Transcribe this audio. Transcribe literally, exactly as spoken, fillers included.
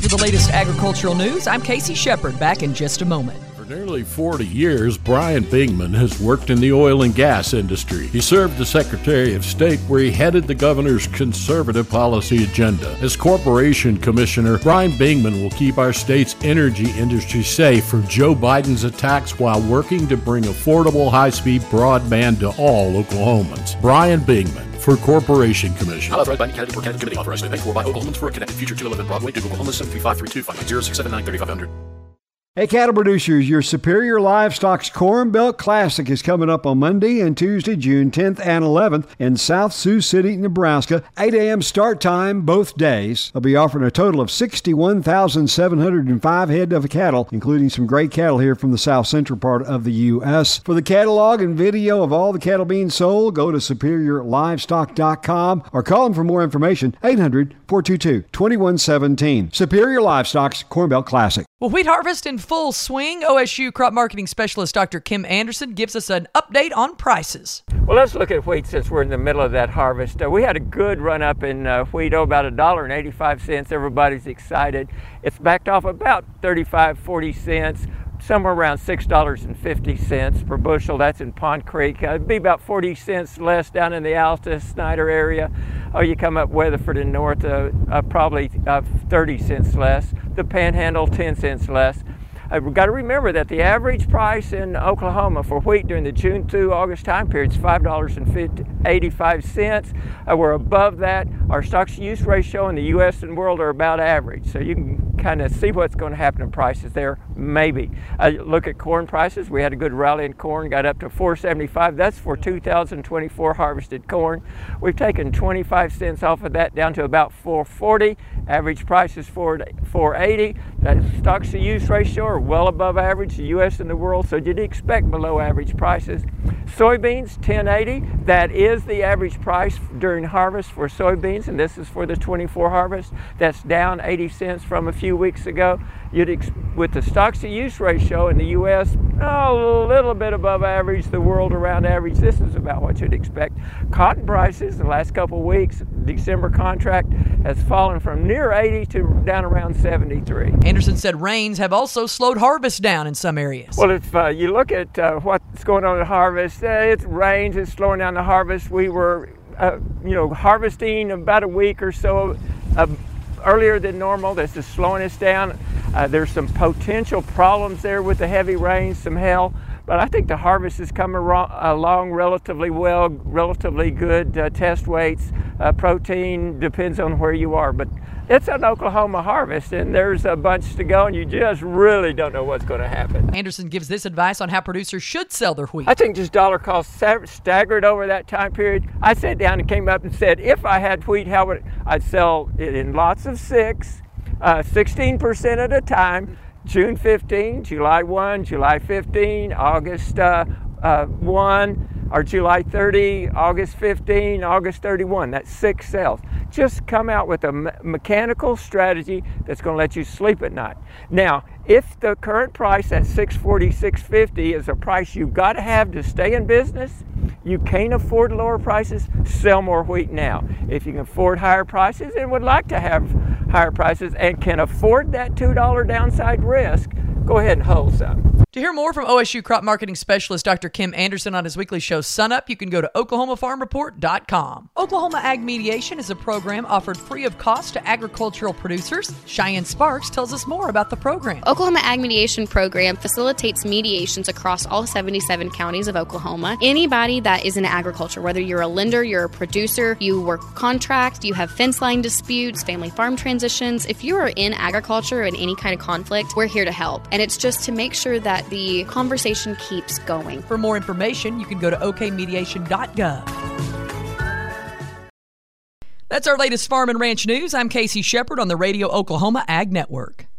For the latest agricultural news, I'm Casey Shepard, back in just a moment. For nearly forty years, Brian Bingman has worked in the oil and gas industry. He served as Secretary of State, where he headed the governor's conservative policy agenda. As Corporation Commissioner, Brian Bingman will keep our state's energy industry safe from Joe Biden's attacks while working to bring affordable, high-speed broadband to all Oklahomans. Brian Bingman for Corporation Commission. Authorized by the candidate for candidate committee. Authorized to pay for by Oklahomans for a connected future two eleven Broadway, Duke, Oklahoma seven three five three two five nine zero six seven nine three five hundred. Hey, cattle producers, your Superior Livestock's Corn Belt Classic is coming up on Monday and Tuesday, June tenth and eleventh in South Sioux City, Nebraska. eight a.m. start time both days. They'll be offering a total of sixty-one thousand seven hundred five head of cattle, including some great cattle here from the south central part of the U S. For the catalog and video of all the cattle being sold, go to superior livestock dot com or call them for more information, eight hundred, four two two, two one one seven. Superior Livestock's Corn Belt Classic. Well, wheat harvest in full swing. O S U crop marketing specialist Doctor Kim Anderson gives us an update on prices. Well, let's look at wheat since we're in the middle of that harvest. Uh, we had a good run up in uh, wheat, oh, about a dollar and eighty-five cents. Everybody's excited. It's backed off about thirty-five, forty cents. Somewhere around six dollars and fifty cents per bushel. That's in Pond Creek. Uh, it'd be about forty cents less down in the Alta, Snyder area. Oh, you come up Weatherford and north, uh, uh, probably uh, thirty cents less. The Panhandle, ten cents less. Uh, we've got to remember that the average price in Oklahoma for wheat during the June through August time period is five dollars and eighty-five cents. Uh, we're above that. Our stocks-to-use ratio in the U S and world are about average. So you can kind of see what's going to happen in prices there, maybe. Uh, look at corn prices. We had a good rally in corn, got up to four seventy-five. That's for two thousand twenty-four harvested corn. We've taken twenty-five cents off of that down to about four forty. Average price is four eighty. That stocks-to-use ratio are well above average, the U S and the world, so you'd expect below average prices. Soybeans, ten eighty. That is the average price during harvest for soybeans, and this is for the twenty-four harvest. That's down eighty cents from a few weeks ago. You'd ex- with the stocks-to-use ratio in the U S, oh, a little bit above average, the world around average. This is about what you'd expect. Cotton prices the last couple of weeks, December contract has fallen from near eighty to down around seventy-three. Anderson said rains have also slowed harvest down in some areas. Well, if uh, you look at uh, what's going on in harvest, uh, it rains, it's slowing down the harvest. We were, uh, you know, harvesting about a week or so uh, earlier than normal. This is slowing us down. Uh, there's some potential problems there with the heavy rains, some hail. But I think the harvest is coming along relatively well, relatively good uh, test weights. Uh, protein depends on where you are, but it's an Oklahoma harvest, and there's a bunch to go, and you just really don't know what's going to happen. Anderson gives this advice on how producers should sell their wheat. I think just dollar cost staggered over that time period. I sat down and came up and said, if I had wheat, how would I'd sell it in lots of six, uh, sixteen percent at a time. June fifteenth, July first, July fifteenth, August uh, uh, first, or July thirtieth, August fifteenth, August thirty-first. That's six sales. Just come out with a me- mechanical strategy that's going to let you sleep at night. Now, if the current price at six forty, six fifty is a price you've got to have to stay in business, you can't afford lower prices, sell more wheat now. If you can afford higher prices and would like to have higher prices and can afford that two dollars downside risk, go ahead and hold some. To hear more from O S U crop marketing specialist Doctor Kim Anderson on his weekly show Sunup, you can go to oklahoma farm report dot com. Oklahoma Ag Mediation is a program offered free of cost to agricultural producers. Cheyenne Sparks tells us more about the program. Oklahoma Ag Mediation Program facilitates mediations across all seventy-seven counties of Oklahoma. Anybody that is in agriculture, whether you're a lender, you're a producer, you work contract, you have fence line disputes, family farm transitions, if you are in agriculture in any kind of conflict, we're here to help. And it's just to make sure that the conversation keeps going. For more information, you can go to o k mediation dot gov. That's our latest farm and ranch news. I'm Casey Shepard on the Radio Oklahoma Ag Network.